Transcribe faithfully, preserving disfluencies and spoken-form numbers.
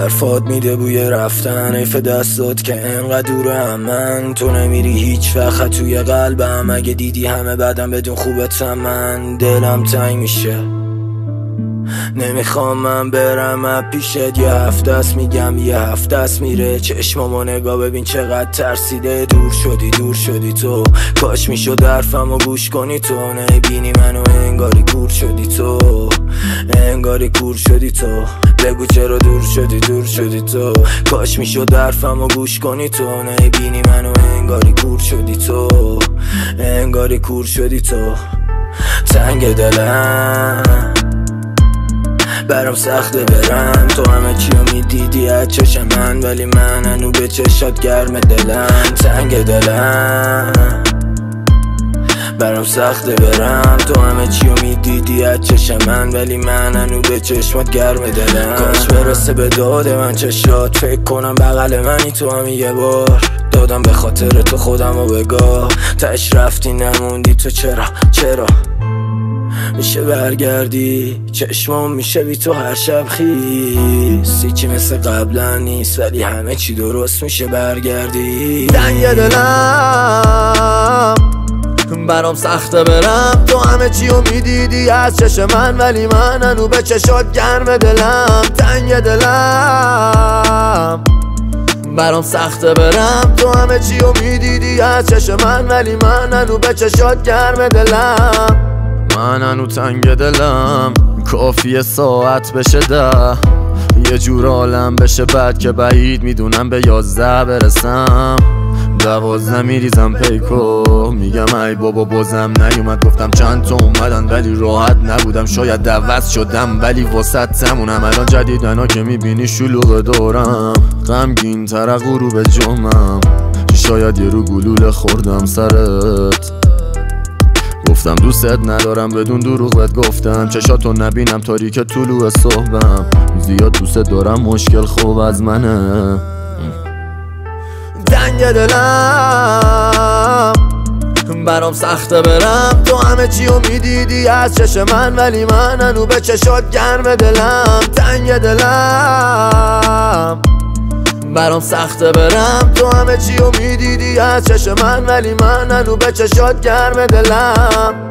حرفات میده بوی رفتن، حیف دستات که انقدر دورم من. تو نمیری هیچ وقت توی قلبم، اگه دیدی همه بدم بدون خوبتم من. دلم تنگ میشه نمیخوام من برم از پیشت، یه هفته است میگم یه هفته است میره. چشمامو نگاه ببین چقدر ترسیده، دور شدی دور شدی تو. کاش میشد حرفمو گوش کنی تو، نبینی منو انگاری کور شدی تو، انگاری کور شدی تو. بگو چرا دور شدی دور شدی تو. کاش میشد حرفمو گوش کنی تو، نبینی منو انگاری کور شدی تو، انگاری کور شدی تو. تنگ دلم برام سخته برم، تو همه چیو میدیدی از چشم من، ولی من هنو به چشات گرم دلم. تنگ دلم برام سخته برم، تو همه چیو میدیدی از چشم من، ولی من هنو به چشمات گرم دلم. کاش برسه به داد من چشات، فکر کنم بغل منی تو هم یه بار. دادم به خاطر تو خودم و بگاه، تش رفتی نموندی تو. چرا چرا میشه برگردی؟ چشمام میشه بی تو هر شب خیس، هیچی مثل قبلا نیست ولی همه چی درست میشه برگردی. تنگ دلم برام سخته برم، تو همه چی رو میدیدی از چشم من، ولی من هنو به چشات گرم دلم. تنگ دلم برام سخته برم، تو همه چی رو میدیدی از چشم من، ولی من هنو به چشات گرم دلم. من هنو تنگ دلم، کافیه ساعت بشه ده، یه جور عالم بشه بعد که بعید میدونم به یازده برسم. دوازده میریزم پیکو، میگم ای بابا بازم نیومد. گفتم چند تا اومدن ولی راحت نبودم، شاید دوست شدم ولی واسط تمونم. الان جدیدنا که میبینی شلوغ دارم، غمگین تر از غروب جمعم، شاید یه رو گلوله خوردم سرت. گفتم دوستت ندارم بدون دروغ بهت گفتم، چشاتو نبینم تاریک طلوع صبحم. زیاد دوست دارم مشکل خوب از منه. تنگ دلم برام سخته برم، تو همه چی رو میدیدی از چشم من، ولی من هنو به چشات گرم دلم. تنگ دلم برام سخته برم، تو همه چی رو میدیدی از چشم من، ولی من هنو به چشات گرم دلم.